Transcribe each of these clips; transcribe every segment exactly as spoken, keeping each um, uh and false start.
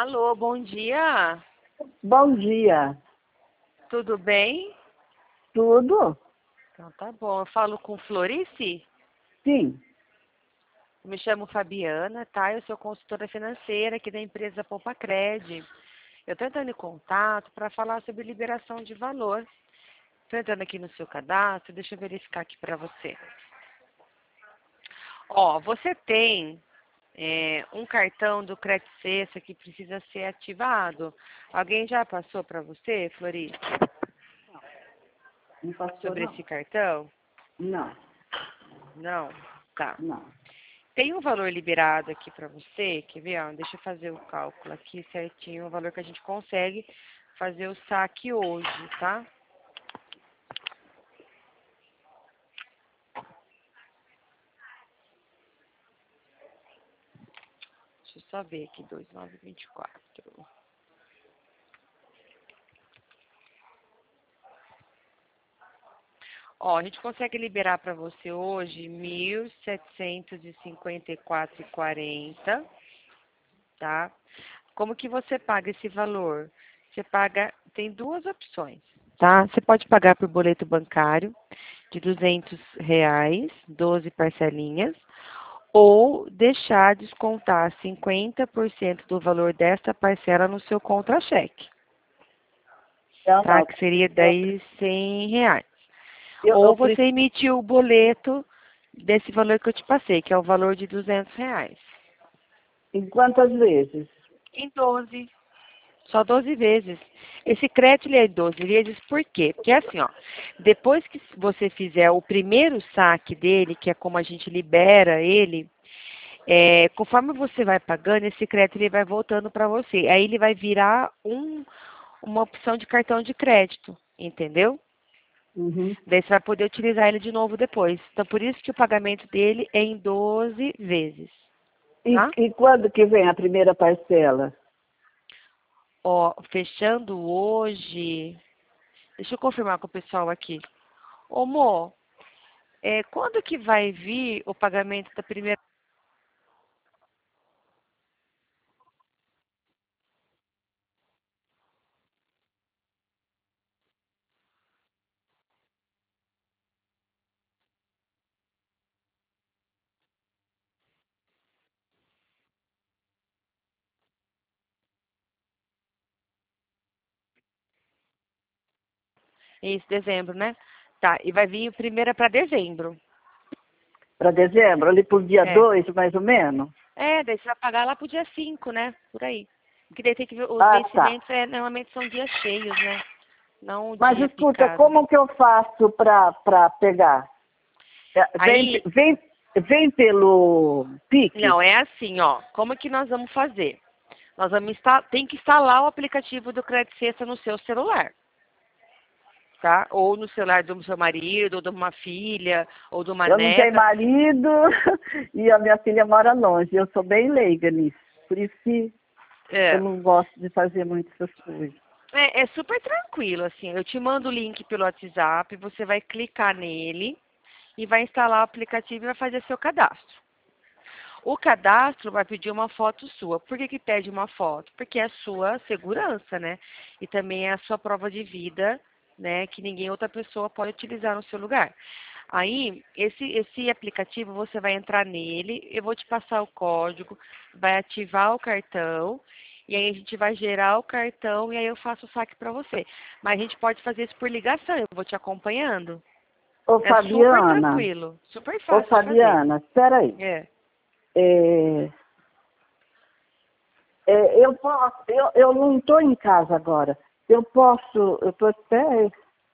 Alô, bom dia. Bom dia. Tudo bem? Tudo? Então tá bom. Eu falo com Florice? Sim. Eu me chamo Fabiana, tá? Eu sou consultora financeira aqui da empresa Poupa Cred. Eu estou entrando em contato para falar sobre liberação de valor. Estou entrando aqui no seu cadastro, deixa eu verificar aqui para você. Ó, você tem é, um cartão do Credit Cessa que precisa ser ativado. Alguém já passou para você, Florice, Não passou, sobre não? esse cartão? Não, Não? Tá. não. Tem um valor liberado aqui para você, quer ver? Ó, deixa eu fazer o cálculo aqui certinho, o valor que a gente consegue fazer o saque hoje, tá? Deixa eu só ver aqui, dois mil novecentos e vinte e quatro. Ó, a gente consegue liberar para você hoje mil setecentos e cinquenta e quatro reais e quarenta centavos, tá? Como que você paga esse valor? Você paga, tem duas opções, tá? Você pode pagar por boleto bancário de duzentos reais, doze parcelinhas, ou deixar descontar cinquenta por cento do valor desta parcela no seu contra-cheque, Eu tá? não. Que seria Eu, daí cem reais. eu, eu Ou você preciso. emitiu o boleto desse valor que eu te passei, que é o valor de duzentos reais. Em quantas vezes? Em doze. Só doze vezes. Esse crédito ele é doze vezes, por quê? Porque assim, ó, depois que você fizer o primeiro saque dele, que é como a gente libera ele, é, conforme você vai pagando, esse crédito ele vai voltando para você. Aí ele vai virar um, uma opção de cartão de crédito, entendeu? Uhum. Daí você vai poder utilizar ele de novo depois. Então, por isso que o pagamento dele é em doze vezes, E, tá? e quando que vem a primeira parcela? Ó, fechando hoje. Deixa eu confirmar com o pessoal aqui. Ô, Mo, é, quando que vai vir o pagamento da primeira? Isso, dezembro, né? Tá, e vai vir o primeiro para dezembro. Para dezembro? Ali por dia É. dois, mais ou menos? É, daí você vai pagar lá pro dia cinco, né? Por aí. Porque daí tem que ver, os Ah, tá. vencimentos é, normalmente são dias cheios, né? Não o Mas dia escuta, picado. como que eu faço para pegar? É, Vem, Aí, vem, vem pelo Pix? não, é assim, ó. Como que nós vamos fazer? Nós vamos instalar, tem que instalar o aplicativo do Credit Cessa no seu celular, tá? Ou no celular do seu marido, ou de uma filha, ou de uma Eu não tenho neta. marido e a minha filha mora longe. Eu sou bem leiga nisso. Por isso que eu É, não gosto de fazer muito essas coisas. é, é super tranquilo, assim. Eu te mando o link pelo WhatsApp, você vai clicar nele e vai instalar o aplicativo e vai fazer seu cadastro. O cadastro vai pedir uma foto sua. Por que que pede uma foto? Porque é a sua segurança, né? E também é a sua prova de vida, né? Que ninguém outra pessoa pode utilizar no seu lugar. Aí, esse, esse aplicativo, você vai entrar nele, eu vou te passar o código, vai ativar o cartão, e aí a gente vai gerar o cartão e aí eu faço o saque para você. Mas a gente pode fazer isso por ligação, eu vou te acompanhando. Ô É super Fabiana, tranquilo, super ô fácil de fazer. Fabiana, espera aí. É. É, é, eu, posso, eu, eu não estou em casa agora. Eu posso, eu estou até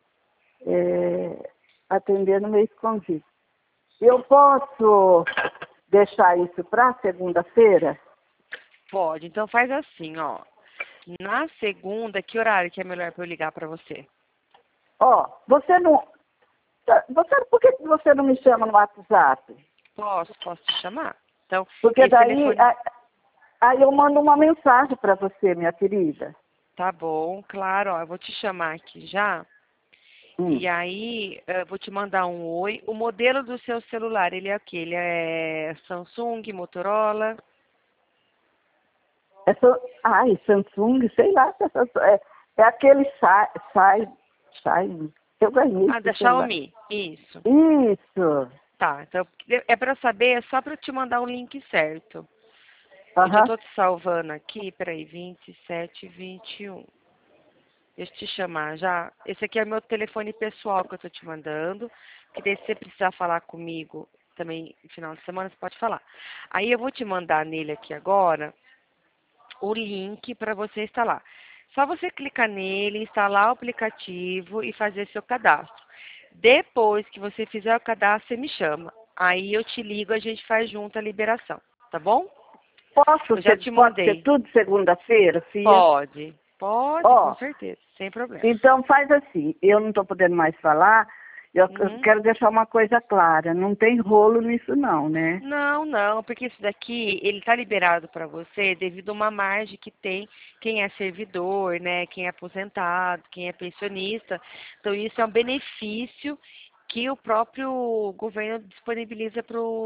é, atendendo meio escondido. Eu posso deixar isso para segunda-feira? Pode. Então faz assim, ó. Na segunda, que horário que é melhor para eu ligar para você? Ó, você não. Você, por que você não me chama no WhatsApp? Posso, posso te chamar? Então, Porque esse daí telefone a- aí eu mando uma mensagem para você, minha querida. tá bom, claro, ó, eu vou te chamar aqui já. Hum. E aí, eu vou te mandar um oi. O modelo do seu celular, ele é o quê? Ele é Samsung, Motorola? É so... Ai, Samsung, sei lá. É, é aquele sai, sai, sai. Eu ganhei. Ah, da Xiaomi. Isso. Isso. Tá, então é para saber, é só para eu te mandar o link certo. Uhum. Eu já tô te salvando aqui, peraí, vinte e sete, vinte e um. Deixa eu te chamar já. Esse aqui é o meu telefone pessoal que eu tô te mandando. Que daí se você precisar falar comigo também no final de semana, você pode falar. Aí eu vou te mandar nele aqui agora o link para você instalar. Só você clicar nele, instalar o aplicativo e fazer seu cadastro. Depois que você fizer o cadastro, você me chama. Aí eu te ligo, a gente faz junto a liberação, tá bom? Posso Eu já ser, te pode mandei. ser tudo segunda-feira, filha? Pode, pode, Ó, com certeza, sem problema. então faz assim, eu não estou podendo mais falar, eu, eu Uhum. quero deixar uma coisa clara, não tem rolo nisso não, né? Não, não, porque isso daqui, ele está liberado para você devido a uma margem que tem quem é servidor, né, quem é aposentado, quem é pensionista. Então, isso é um benefício que o próprio governo disponibiliza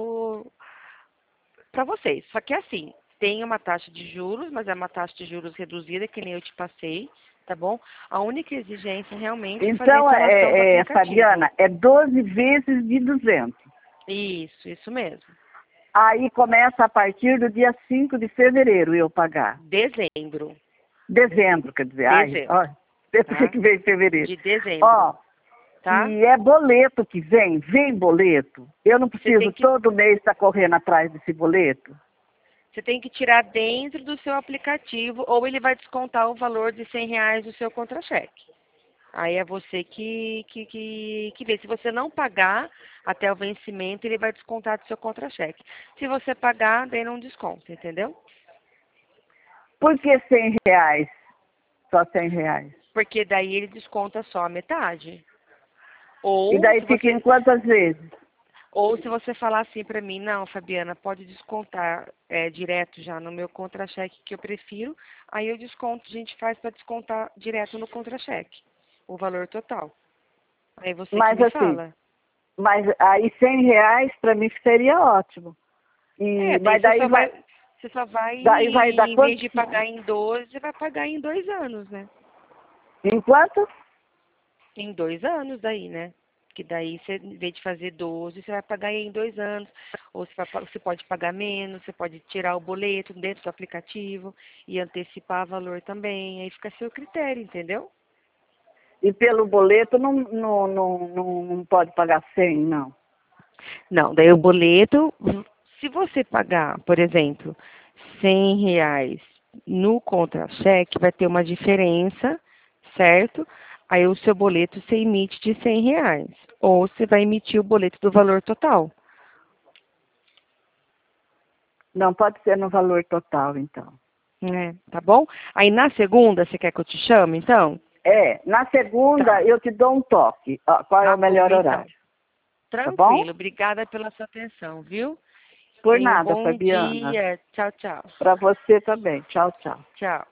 para vocês. Só que assim, tem uma taxa de juros, mas é uma taxa de juros reduzida, que nem eu te passei, tá bom? A única exigência realmente é fazer a Então, instalação do é, é, aplicativo. Fabiana, é doze vezes de duzentos. Isso, isso mesmo. Aí começa a partir do dia cinco de fevereiro eu pagar. Dezembro. Dezembro, quer dizer. Ai, Dezembro, ó, pensei tá? que veio fevereiro. De dezembro, Ó, tá? e é boleto que vem, vem boleto. Eu não Você preciso tem que, todo mês estar correndo atrás desse boleto. você tem que tirar dentro do seu aplicativo ou ele vai descontar o valor de cem reais do seu contra-cheque. Aí é você que, que, que, que vê. Se você não pagar até o vencimento, ele vai descontar do seu contra-cheque. Se você pagar, daí não desconta, entendeu? Por que cem reais? Só cem reais. Porque daí ele desconta só a metade. E Ou daí se fica em você, quantas vezes? ou se você falar assim para mim, não, Fabiana, pode descontar é, direto já no meu contra-cheque que eu prefiro, aí eu desconto, a gente faz para descontar direto no contra-cheque, o valor total. Aí você que Mas me assim, fala. mas aí cem reais para mim seria ótimo. É, E, daí mas você daí só vai, vai, você só vai, daí vai dar em vez quanto? de pagar em doze, você vai pagar em dois anos, né? Em quanto? Em dois anos daí, né? Que daí você, em vez de fazer doze, você vai pagar em dois anos. Ou você, vai, pa- você pode pagar menos, você pode tirar o boleto dentro do aplicativo e antecipar valor também. Aí fica a seu critério, entendeu? E pelo boleto não, não, não, não, não pode pagar cem, não. Não, daí o boleto, se você pagar, por exemplo, cem reais no contra-cheque, vai ter uma diferença, certo? Aí o seu boleto você emite de cem reais. Ou você vai emitir o boleto do valor total. Não pode ser no valor total, então. Né? Tá bom? Aí na segunda, você quer que eu te chame, então? É, na segunda Tá. eu te dou um toque. Ó, qual é Tá o bom, melhor então. horário? Tá bom? Tranquilo. Obrigada pela sua atenção, viu? Por Tenha um nada, bom Fabiana. dia. Tchau, tchau. Para você também. Tchau, tchau. Tchau.